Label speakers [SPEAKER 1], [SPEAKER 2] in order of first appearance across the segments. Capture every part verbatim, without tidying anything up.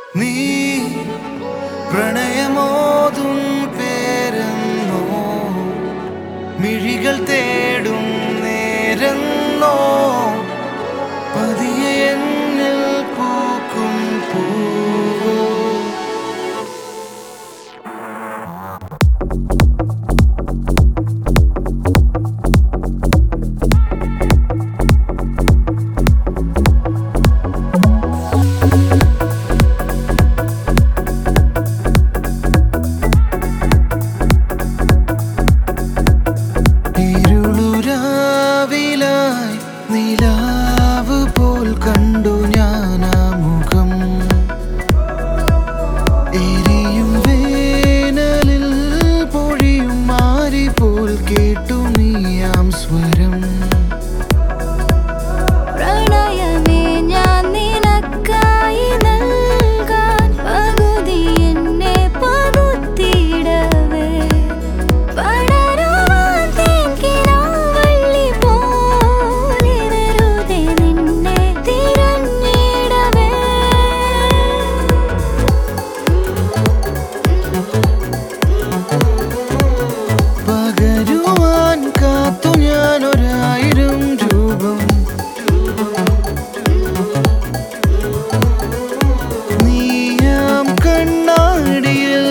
[SPEAKER 1] നീ പ്രണയമോതും പേരെന്നോ മിഴികൾ തേടും നേരെന്നോ പതിയെ എന്നിൽ പൂക്കും പൂവോ നിലാവ് പോൽ കണ്ടു ഞാൻ ആ മുഖം എരിയും വേനലിൽ പൊഴിയും മാരി പോൽ കേട്ടു നീയാം സ്വരം
[SPEAKER 2] പ്രണയമേ ഞാൻ നിനക്കായി നൽകാൻ പകുതി എന്നെ പകുത്തിയിടവേ
[SPEAKER 1] കാത്തു ഞാൻ ഒരായിരം രൂപം നീയാം കണ്ണാടിയിൽ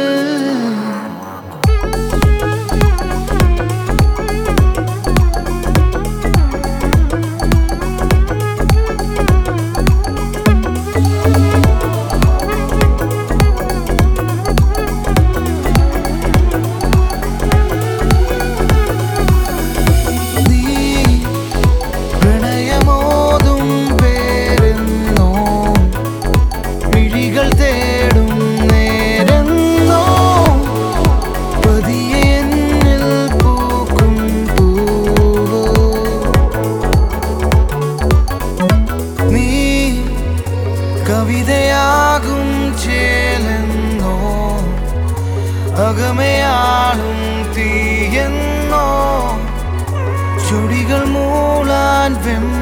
[SPEAKER 1] കവിതയാകും ചേലെന്നോ അകമയാളും തീയെന്നോ ചുടികൾ മൂളാൻ വെം